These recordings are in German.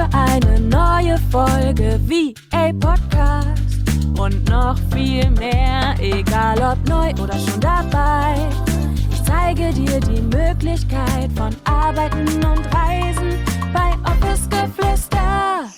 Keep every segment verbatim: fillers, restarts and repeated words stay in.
wieder eine neue Folge V A Podcast und noch viel mehr, egal ob neu oder schon dabei. Ich zeige dir die Möglichkeit von Arbeiten und Reisen bei Office Geflüster.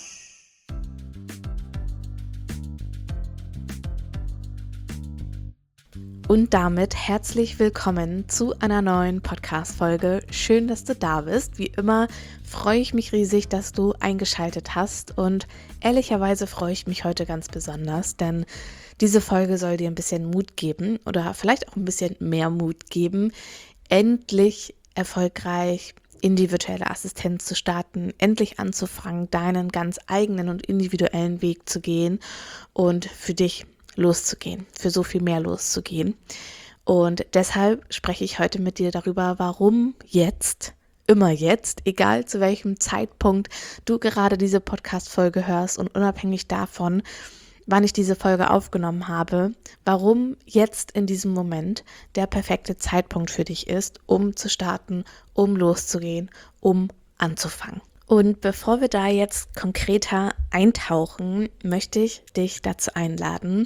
Und damit herzlich willkommen zu einer neuen Podcast-Folge. Schön, dass du da bist. Wie immer freue ich mich riesig, dass du eingeschaltet hast. Und ehrlicherweise freue ich mich heute ganz besonders, denn diese Folge soll dir ein bisschen Mut geben oder vielleicht auch ein bisschen mehr Mut geben, endlich erfolgreich in die virtuelle Assistenz zu starten, endlich anzufangen, deinen ganz eigenen und individuellen Weg zu gehen und für dich loszugehen, für so viel mehr loszugehen. Und deshalb spreche ich heute mit dir darüber, warum jetzt, immer jetzt, egal zu welchem Zeitpunkt du gerade diese Podcast-Folge hörst und unabhängig davon, wann ich diese Folge aufgenommen habe, warum jetzt in diesem Moment der perfekte Zeitpunkt für dich ist, um zu starten, um loszugehen, um anzufangen. Und bevor wir da jetzt konkreter eintauchen, möchte ich dich dazu einladen,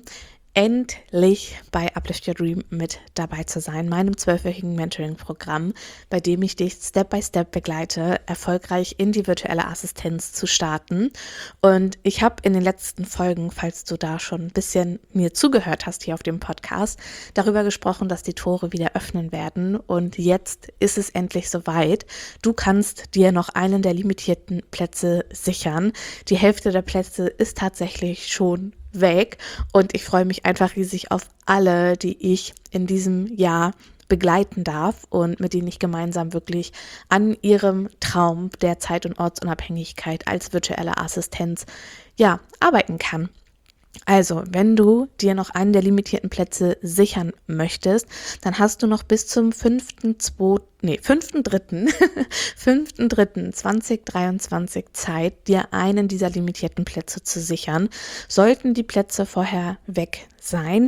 endlich bei Uplift Your Dream mit dabei zu sein, meinem zwölfwöchigen Mentoring-Programm, bei dem ich dich Step by Step begleite, erfolgreich in die virtuelle Assistenz zu starten. Und ich habe in den letzten Folgen, falls du da schon ein bisschen mir zugehört hast hier auf dem Podcast, darüber gesprochen, dass die Tore wieder öffnen werden. Und jetzt ist es endlich soweit. Du kannst dir noch einen der limitierten Plätze sichern. Die Hälfte der Plätze ist tatsächlich schon weg und ich freue mich einfach riesig auf alle, die ich in diesem Jahr begleiten darf und mit denen ich gemeinsam wirklich an ihrem Traum der Zeit- und Ortsunabhängigkeit als virtuelle Assistenz ja arbeiten kann. Also, wenn du dir noch einen der limitierten Plätze sichern möchtest, dann hast du noch bis zum fünften zweiten nee, fünften dritten fünften dritten zweitausenddreiundzwanzig Zeit, dir einen dieser limitierten Plätze zu sichern. Sollten die Plätze vorher weg sein,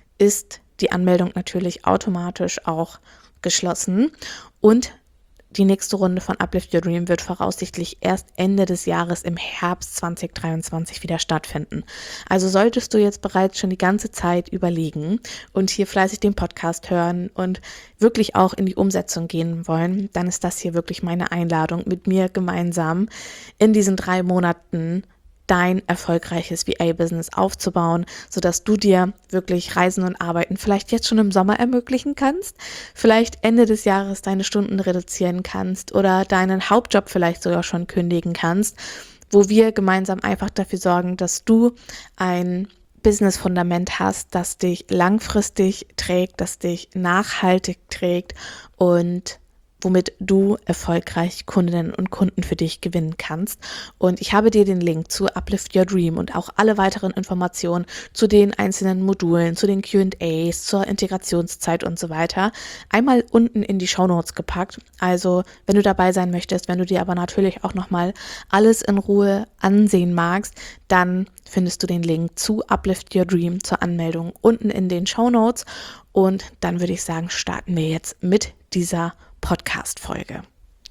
ist die Anmeldung natürlich automatisch auch geschlossen und die nächste Runde von Uplift Your Dream wird voraussichtlich erst Ende des Jahres im Herbst zweitausenddreiundzwanzig wieder stattfinden. Also solltest du jetzt bereits schon die ganze Zeit überlegen und hier fleißig den Podcast hören und wirklich auch in die Umsetzung gehen wollen, dann ist das hier wirklich meine Einladung, mit mir gemeinsam in diesen drei Monaten dein erfolgreiches V A-Business aufzubauen, sodass du dir wirklich Reisen und Arbeiten vielleicht jetzt schon im Sommer ermöglichen kannst, vielleicht Ende des Jahres deine Stunden reduzieren kannst oder deinen Hauptjob vielleicht sogar schon kündigen kannst, wo wir gemeinsam einfach dafür sorgen, dass du ein Business-Fundament hast, das dich langfristig trägt, das dich nachhaltig trägt und womit du erfolgreich Kundinnen und Kunden für dich gewinnen kannst. Und ich habe dir den Link zu Uplift Your Dream und auch alle weiteren Informationen zu den einzelnen Modulen, zu den Q and A's, zur Integrationszeit und so weiter einmal unten in die Shownotes gepackt. Also wenn du dabei sein möchtest, wenn du dir aber natürlich auch nochmal alles in Ruhe ansehen magst, dann findest du den Link zu Uplift Your Dream zur Anmeldung unten in den Shownotes. Und dann würde ich sagen, starten wir jetzt mit dieser Podcast-Folge.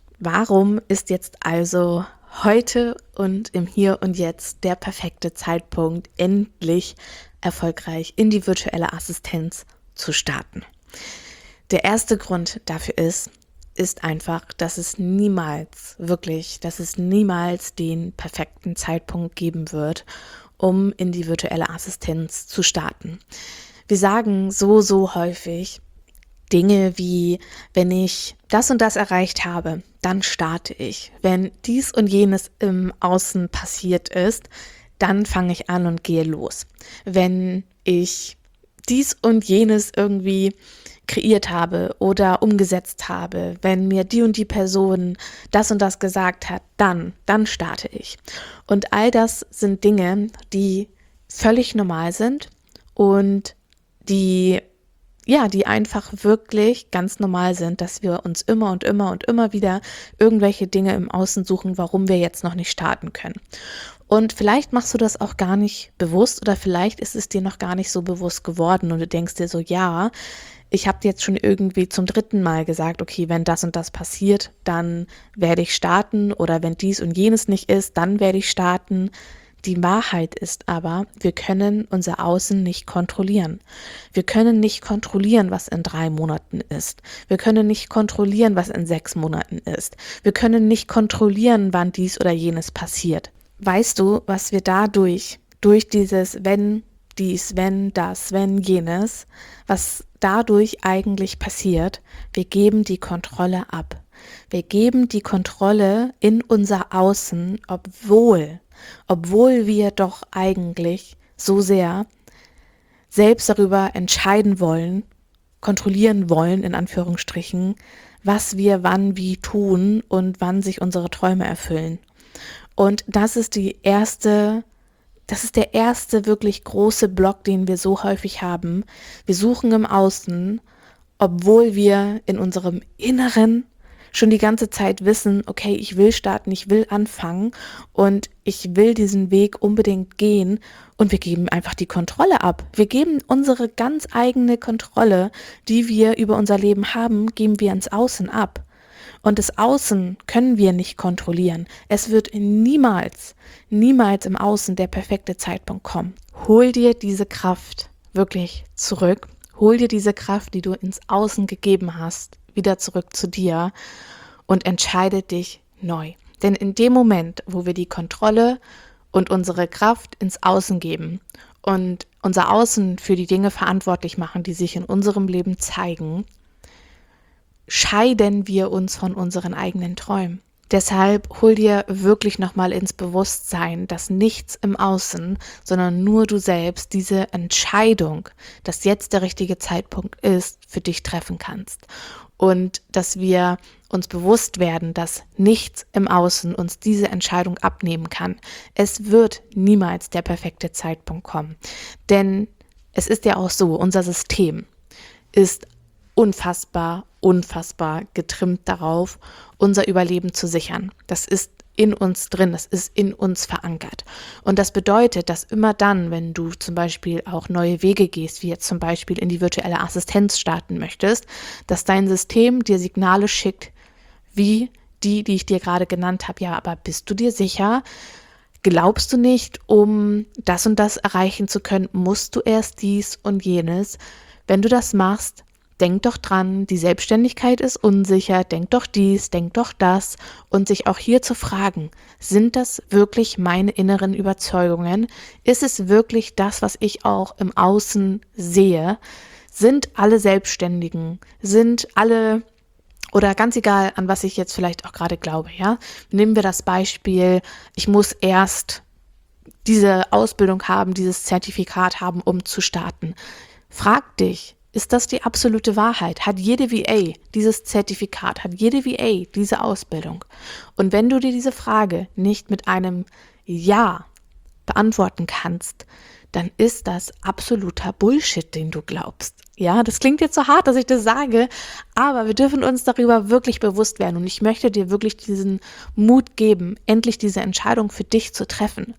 Warum ist jetzt also heute und im Hier und Jetzt der perfekte Zeitpunkt, endlich erfolgreich in die virtuelle Assistenz zu starten? Der erste Grund dafür ist, ist einfach, dass es niemals, wirklich, dass es niemals den perfekten Zeitpunkt geben wird, um in die virtuelle Assistenz zu starten. Wir sagen so, so häufig Dinge wie, wenn ich das und das erreicht habe, dann starte ich. Wenn dies und jenes im Außen passiert ist, dann fange ich an und gehe los. Wenn ich dies und jenes irgendwie kreiert habe oder umgesetzt habe, wenn mir die und die Person das und das gesagt hat, dann, dann starte ich. Und all das sind Dinge, die völlig normal sind und die ja, die einfach wirklich ganz normal sind, dass wir uns immer und immer und immer wieder irgendwelche Dinge im Außen suchen, warum wir jetzt noch nicht starten können. Und vielleicht machst du das auch gar nicht bewusst oder vielleicht ist es dir noch gar nicht so bewusst geworden und du denkst dir so, ja, ich habe dir jetzt schon irgendwie zum dritten Mal gesagt, okay, wenn das und das passiert, dann werde ich starten oder wenn dies und jenes nicht ist, dann werde ich starten. Die Wahrheit ist aber, wir können unser Außen nicht kontrollieren. Wir können nicht kontrollieren, was in drei Monaten ist. Wir können nicht kontrollieren, was in sechs Monaten ist. Wir können nicht kontrollieren, wann dies oder jenes passiert. Weißt du, was wir dadurch, durch dieses wenn dies, wenn das, wenn jenes, was dadurch eigentlich passiert? Wir geben die Kontrolle ab. Wir geben die Kontrolle in unser Außen, obwohl Obwohl wir doch eigentlich so sehr selbst darüber entscheiden wollen, kontrollieren wollen, in Anführungsstrichen, was wir wann wie tun und wann sich unsere Träume erfüllen. Und das ist die erste, das ist der erste wirklich große Block, den wir so häufig haben. Wir suchen im Außen, obwohl wir in unserem Inneren schon die ganze Zeit wissen, okay, ich will starten, ich will anfangen und ich will diesen Weg unbedingt gehen und wir geben einfach die Kontrolle ab. Wir geben unsere ganz eigene Kontrolle, die wir über unser Leben haben, geben wir ins Außen ab. Und das Außen können wir nicht kontrollieren. Es wird niemals, niemals im Außen der perfekte Zeitpunkt kommen. Hol dir diese Kraft wirklich zurück. Hol dir diese Kraft, die du ins Außen gegeben hast, wieder zurück zu dir und entscheide dich neu. Denn in dem Moment, wo wir die Kontrolle und unsere Kraft ins Außen geben und unser Außen für die Dinge verantwortlich machen, die sich in unserem Leben zeigen, scheiden wir uns von unseren eigenen Träumen. Deshalb hol dir wirklich nochmal ins Bewusstsein, dass nichts im Außen, sondern nur du selbst diese Entscheidung, dass jetzt der richtige Zeitpunkt ist, für dich treffen kannst. Und dass wir uns bewusst werden, dass nichts im Außen uns diese Entscheidung abnehmen kann. Es wird niemals der perfekte Zeitpunkt kommen. Denn es ist ja auch so, unser System ist unfassbar, unfassbar getrimmt darauf, unser Überleben zu sichern. Das ist in uns drin, das ist in uns verankert. Und das bedeutet, dass immer dann, wenn du zum Beispiel auch neue Wege gehst, wie jetzt zum Beispiel in die virtuelle Assistenz starten möchtest, dass dein System dir Signale schickt, wie die, die ich dir gerade genannt habe. Ja, aber bist du dir sicher? Glaubst du nicht, um das und das erreichen zu können, musst du erst dies und jenes? Wenn du das machst, denk doch dran, die Selbstständigkeit ist unsicher, denk doch dies, denk doch das und sich auch hier zu fragen, sind das wirklich meine inneren Überzeugungen? Ist es wirklich das, was ich auch im Außen sehe? Sind alle Selbstständigen, sind alle, oder ganz egal, an was ich jetzt vielleicht auch gerade glaube, ja? Nehmen wir das Beispiel, ich muss erst diese Ausbildung haben, dieses Zertifikat haben, um zu starten. Frag dich, ist das die absolute Wahrheit? Hat jede V A dieses Zertifikat? Hat jede V A diese Ausbildung? Und wenn du dir diese Frage nicht mit einem Ja beantworten kannst, dann ist das absoluter Bullshit, den du glaubst. Ja, das klingt jetzt so hart, dass ich das sage, aber wir dürfen uns darüber wirklich bewusst werden. Und ich möchte dir wirklich diesen Mut geben, endlich diese Entscheidung für dich zu treffen.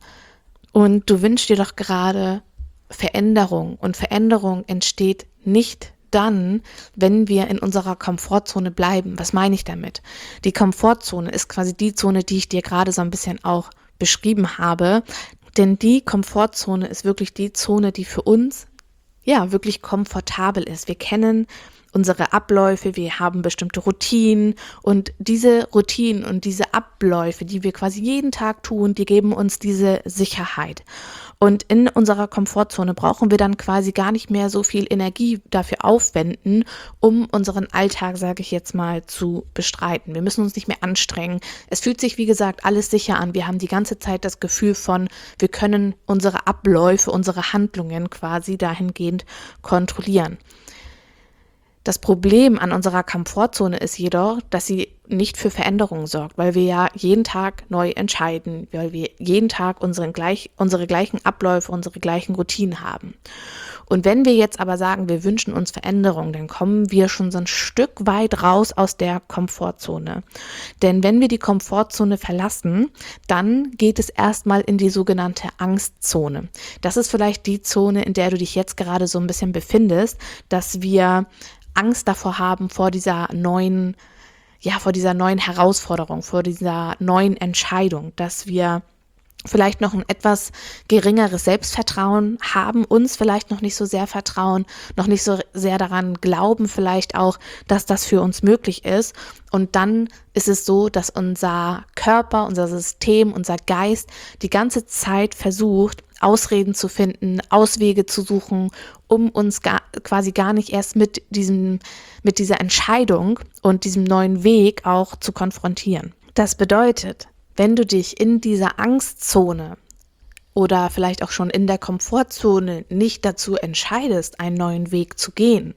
Und du wünschst dir doch gerade Veränderung. Und Veränderung entsteht nicht dann, wenn wir in unserer Komfortzone bleiben. Was meine ich damit? Die Komfortzone ist quasi die Zone, die ich dir gerade so ein bisschen auch beschrieben habe. Denn die Komfortzone ist wirklich die Zone, die für uns ja wirklich komfortabel ist. Wir kennen unsere Abläufe, wir haben bestimmte Routinen und diese Routinen und diese Abläufe, die wir quasi jeden Tag tun, die geben uns diese Sicherheit. Und in unserer Komfortzone brauchen wir dann quasi gar nicht mehr so viel Energie dafür aufwenden, um unseren Alltag, sage ich jetzt mal, zu bestreiten. Wir müssen uns nicht mehr anstrengen. Es fühlt sich, wie gesagt, alles sicher an. Wir haben die ganze Zeit das Gefühl von, wir können unsere Abläufe, unsere Handlungen quasi dahingehend kontrollieren. Das Problem an unserer Komfortzone ist jedoch, dass sie nicht für Veränderung sorgt, weil wir ja jeden Tag neu entscheiden, weil wir jeden Tag unseren gleich, unsere gleichen Abläufe, unsere gleichen Routinen haben. Und wenn wir jetzt aber sagen, wir wünschen uns Veränderung, dann kommen wir schon so ein Stück weit raus aus der Komfortzone. Denn wenn wir die Komfortzone verlassen, dann geht es erstmal in die sogenannte Angstzone. Das ist vielleicht die Zone, in der du dich jetzt gerade so ein bisschen befindest, dass wir Angst davor haben, vor dieser neuen, ja, vor dieser neuen Herausforderung, vor dieser neuen Entscheidung, dass wir vielleicht noch ein etwas geringeres Selbstvertrauen haben, uns vielleicht noch nicht so sehr vertrauen, noch nicht so sehr daran glauben vielleicht auch, dass das für uns möglich ist. Und dann ist es so, dass unser Körper, unser System, unser Geist die ganze Zeit versucht, Ausreden zu finden, Auswege zu suchen, um uns gar, quasi gar nicht erst mit diesem, mit dieser Entscheidung und diesem neuen Weg auch zu konfrontieren. Das bedeutet, wenn du dich in dieser Angstzone oder vielleicht auch schon in der Komfortzone nicht dazu entscheidest, einen neuen Weg zu gehen,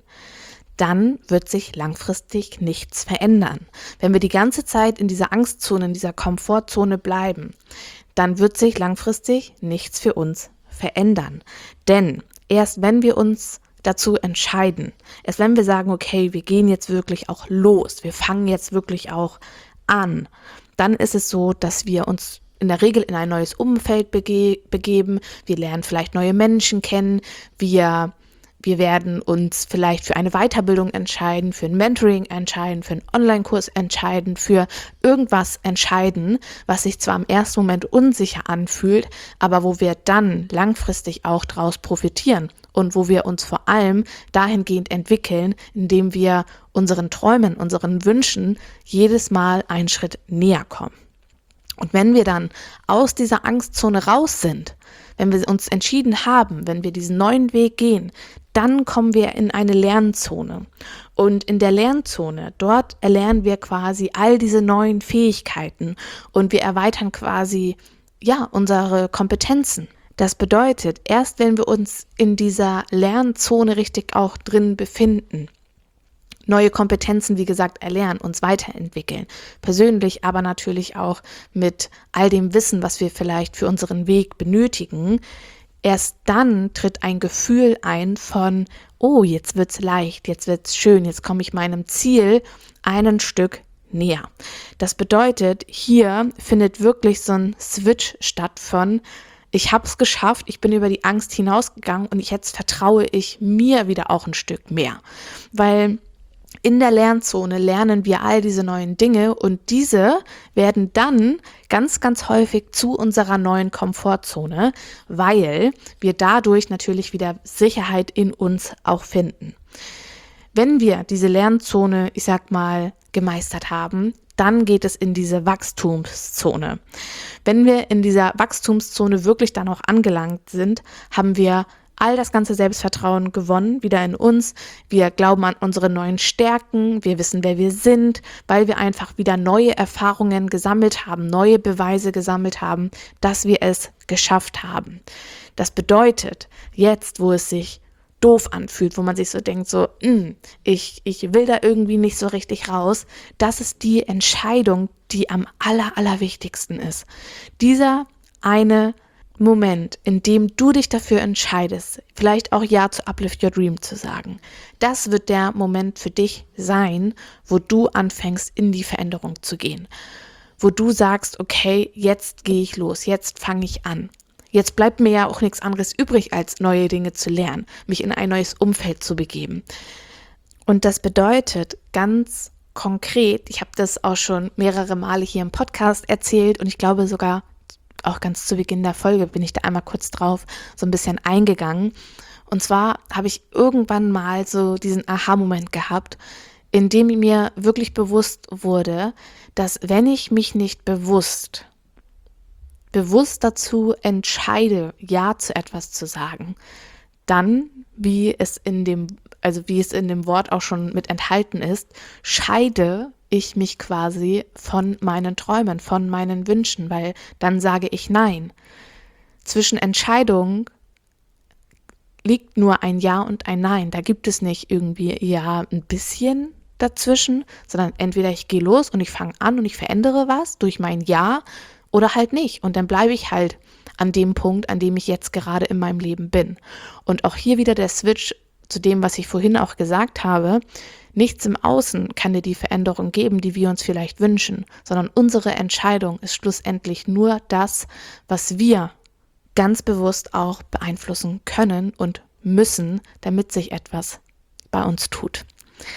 dann wird sich langfristig nichts verändern. Wenn wir die ganze Zeit in dieser Angstzone, in dieser Komfortzone bleiben, dann wird sich langfristig nichts für uns verändern. Denn erst wenn wir uns dazu entscheiden, erst wenn wir sagen, okay, wir gehen jetzt wirklich auch los, wir fangen jetzt wirklich auch an, dann ist es so, dass wir uns in der Regel in ein neues Umfeld bege- begeben. Wir lernen vielleicht neue Menschen kennen. Wir, wir werden uns vielleicht für eine Weiterbildung entscheiden, für ein Mentoring entscheiden, für einen Online-Kurs entscheiden, für irgendwas entscheiden, was sich zwar im ersten Moment unsicher anfühlt, aber wo wir dann langfristig auch daraus profitieren und wo wir uns vor allem dahingehend entwickeln, indem wir unseren Träumen, unseren Wünschen jedes Mal einen Schritt näher kommen. Und wenn wir dann aus dieser Angstzone raus sind, wenn wir uns entschieden haben, wenn wir diesen neuen Weg gehen, dann kommen wir in eine Lernzone. Und in der Lernzone, dort erlernen wir quasi all diese neuen Fähigkeiten und wir erweitern quasi, ja, unsere Kompetenzen. Das bedeutet, erst wenn wir uns in dieser Lernzone richtig auch drin befinden, neue Kompetenzen, wie gesagt, erlernen, uns weiterentwickeln, persönlich, aber natürlich auch mit all dem Wissen, was wir vielleicht für unseren Weg benötigen, erst dann tritt ein Gefühl ein von, oh, jetzt wird's leicht, jetzt wird's schön, jetzt komme ich meinem Ziel ein Stück näher. Das bedeutet, hier findet wirklich so ein Switch statt von, ich habe es geschafft, ich bin über die Angst hinausgegangen und jetzt vertraue ich mir wieder auch ein Stück mehr. Weil in der Lernzone lernen wir all diese neuen Dinge und diese werden dann ganz, ganz häufig zu unserer neuen Komfortzone, weil wir dadurch natürlich wieder Sicherheit in uns auch finden. Wenn wir diese Lernzone, ich sag mal, gemeistert haben, dann geht es in diese Wachstumszone. Wenn wir in dieser Wachstumszone wirklich dann auch angelangt sind, haben wir all das ganze Selbstvertrauen gewonnen, wieder in uns. Wir glauben an unsere neuen Stärken, wir wissen, wer wir sind, weil wir einfach wieder neue Erfahrungen gesammelt haben, neue Beweise gesammelt haben, dass wir es geschafft haben. Das bedeutet, jetzt, wo es sich doof anfühlt, wo man sich so denkt, so, ich, ich will da irgendwie nicht so richtig raus, das ist die Entscheidung, die am aller, allerwichtigsten ist. Dieser eine Moment, in dem du dich dafür entscheidest, vielleicht auch Ja zu Uplift Your Dream zu sagen, das wird der Moment für dich sein, wo du anfängst, in die Veränderung zu gehen. Wo du sagst, okay, jetzt gehe ich los, jetzt fange ich an. Jetzt bleibt mir ja auch nichts anderes übrig, als neue Dinge zu lernen, mich in ein neues Umfeld zu begeben. Und das bedeutet ganz konkret, ich habe das auch schon mehrere Male hier im Podcast erzählt und ich glaube sogar auch ganz zu Beginn der Folge bin ich da einmal kurz drauf so ein bisschen eingegangen. Und zwar habe ich irgendwann mal so diesen Aha-Moment gehabt, in dem mir wirklich bewusst wurde, dass wenn ich mich nicht bewusst bewusst dazu entscheide, Ja zu etwas zu sagen, dann, wie es in dem, also wie es in dem Wort auch schon mit enthalten ist, scheide ich mich quasi von meinen Träumen, von meinen Wünschen, weil dann sage ich Nein. Zwischen Entscheidung liegt nur ein Ja und ein Nein. Da gibt es nicht irgendwie ja ein bisschen dazwischen, sondern entweder ich gehe los und ich fange an und ich verändere was durch mein Ja oder halt nicht. Und dann bleibe ich halt an dem Punkt, an dem ich jetzt gerade in meinem Leben bin. Und auch hier wieder der Switch zu dem, was ich vorhin auch gesagt habe. Nichts im Außen kann dir die Veränderung geben, die wir uns vielleicht wünschen, sondern unsere Entscheidung ist schlussendlich nur das, was wir ganz bewusst auch beeinflussen können und müssen, damit sich etwas bei uns tut.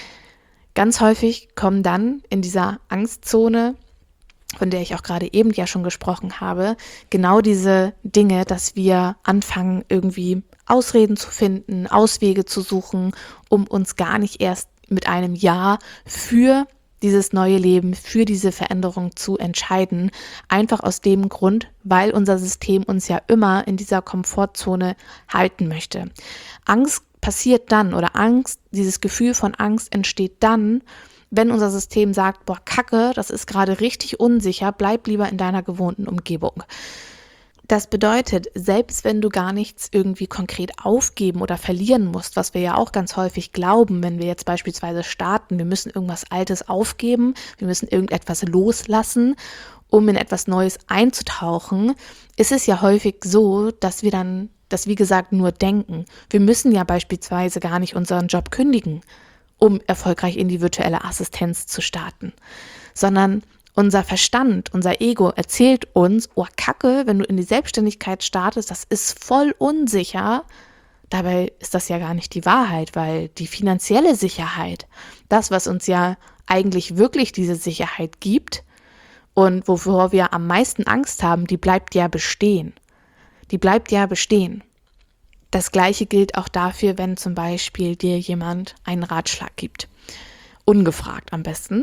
Ganz häufig kommen dann in dieser Angstzone, von der ich auch gerade eben ja schon gesprochen habe, genau diese Dinge, dass wir anfangen, irgendwie Ausreden zu finden, Auswege zu suchen, um uns gar nicht erst mit einem Ja für dieses neue Leben, für diese Veränderung zu entscheiden. Einfach aus dem Grund, weil unser System uns ja immer in dieser Komfortzone halten möchte. Angst passiert dann oder Angst, dieses Gefühl von Angst entsteht dann, wenn unser System sagt, boah, Kacke, das ist gerade richtig unsicher, bleib lieber in deiner gewohnten Umgebung. Das bedeutet, selbst wenn du gar nichts irgendwie konkret aufgeben oder verlieren musst, was wir ja auch ganz häufig glauben, wenn wir jetzt beispielsweise starten, wir müssen irgendwas Altes aufgeben, wir müssen irgendetwas loslassen, um in etwas Neues einzutauchen, ist es ja häufig so, dass wir dann, das wie gesagt nur denken. Wir müssen ja beispielsweise gar nicht unseren Job kündigen, um erfolgreich in die virtuelle Assistenz zu starten, sondern unser Verstand, unser Ego erzählt uns, oh Kacke, wenn du in die Selbstständigkeit startest, das ist voll unsicher. Dabei ist das ja gar nicht die Wahrheit, weil die finanzielle Sicherheit, das, was uns ja eigentlich wirklich diese Sicherheit gibt und wovor wir am meisten Angst haben, die bleibt ja bestehen. Die bleibt ja bestehen. Das Gleiche gilt auch dafür, wenn zum Beispiel dir jemand einen Ratschlag gibt. Ungefragt am besten.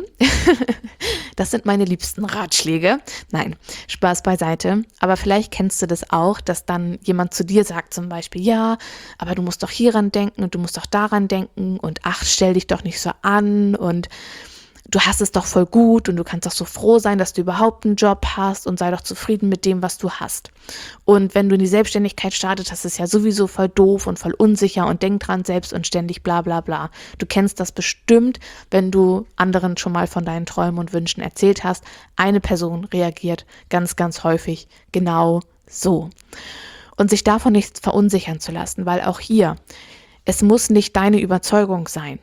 Das sind meine liebsten Ratschläge. Nein, Spaß beiseite. Aber vielleicht kennst du das auch, dass dann jemand zu dir sagt zum Beispiel, ja, aber du musst doch hieran denken und du musst doch daran denken und ach, stell dich doch nicht so an und du hast es doch voll gut und du kannst doch so froh sein, dass du überhaupt einen Job hast und sei doch zufrieden mit dem, was du hast. Und wenn du in die Selbstständigkeit startest, das ist ja sowieso voll doof und voll unsicher und denk dran, selbst und ständig bla bla bla. Du kennst das bestimmt, wenn du anderen schon mal von deinen Träumen und Wünschen erzählt hast. Eine Person reagiert ganz, ganz häufig genau so. Und sich davon nicht verunsichern zu lassen, weil auch hier, es muss nicht deine Überzeugung sein.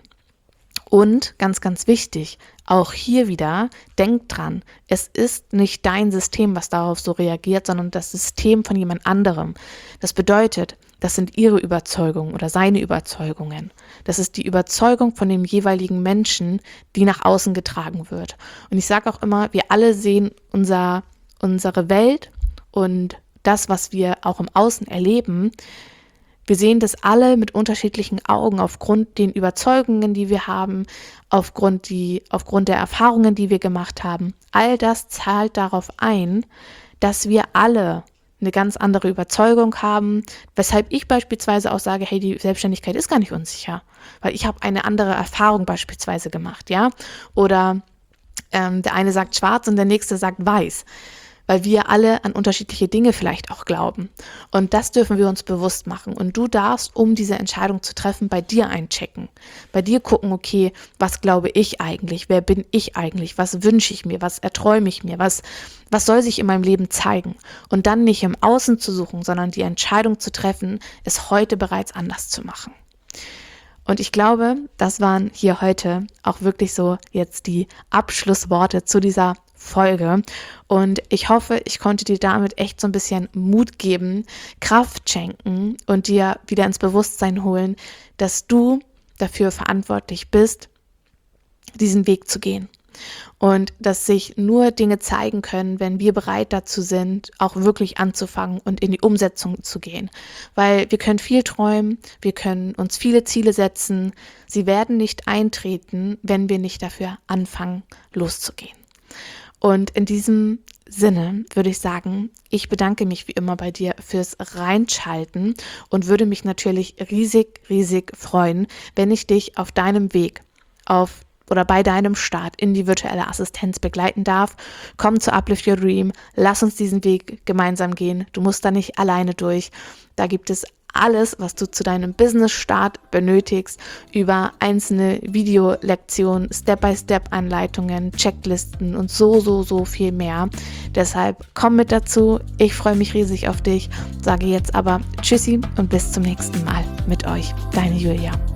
Und ganz, ganz wichtig, auch hier wieder, denk dran, es ist nicht dein System, was darauf so reagiert, sondern das System von jemand anderem. Das bedeutet, das sind ihre Überzeugungen oder seine Überzeugungen. Das ist die Überzeugung von dem jeweiligen Menschen, die nach außen getragen wird. Und ich sage auch immer, wir alle sehen unser, unsere Welt und das, was wir auch im Außen erleben. Wir sehen das alle mit unterschiedlichen Augen aufgrund den Überzeugungen, die wir haben, aufgrund, die, aufgrund der Erfahrungen, die wir gemacht haben. All das zahlt darauf ein, dass wir alle eine ganz andere Überzeugung haben, weshalb ich beispielsweise auch sage, hey, die Selbstständigkeit ist gar nicht unsicher, weil ich habe eine andere Erfahrung beispielsweise gemacht, ja, oder ähm, der eine sagt schwarz und der nächste sagt weiß. Weil wir alle an unterschiedliche Dinge vielleicht auch glauben. Und das dürfen wir uns bewusst machen. Und du darfst, um diese Entscheidung zu treffen, bei dir einchecken. Bei dir gucken, okay, was glaube ich eigentlich? Wer bin ich eigentlich? Was wünsche ich mir? Was erträume ich mir? Was, was soll sich in meinem Leben zeigen? Und dann nicht im Außen zu suchen, sondern die Entscheidung zu treffen, es heute bereits anders zu machen. Und ich glaube, das waren hier heute auch wirklich so jetzt die Abschlussworte zu dieser Folge. Und ich hoffe, ich konnte dir damit echt so ein bisschen Mut geben, Kraft schenken und dir wieder ins Bewusstsein holen, dass du dafür verantwortlich bist, diesen Weg zu gehen. Und dass sich nur Dinge zeigen können, wenn wir bereit dazu sind, auch wirklich anzufangen und in die Umsetzung zu gehen. Weil wir können viel träumen, wir können uns viele Ziele setzen, sie werden nicht eintreten, wenn wir nicht dafür anfangen, loszugehen. Und in diesem Sinne würde ich sagen, ich bedanke mich wie immer bei dir fürs Reinschalten und würde mich natürlich riesig, riesig freuen, wenn ich dich auf deinem Weg auf oder bei deinem Start in die virtuelle Assistenz begleiten darf. Komm zu Uplift Your Dream, lass uns diesen Weg gemeinsam gehen. Du musst da nicht alleine durch. Da gibt es alles, was du zu deinem Business-Start benötigst, über einzelne Videolektionen, Step-by-Step-Anleitungen, Checklisten und so, so, so viel mehr. Deshalb komm mit dazu. Ich freue mich riesig auf dich. Sage jetzt aber Tschüssi und bis zum nächsten Mal mit euch. Deine Julia.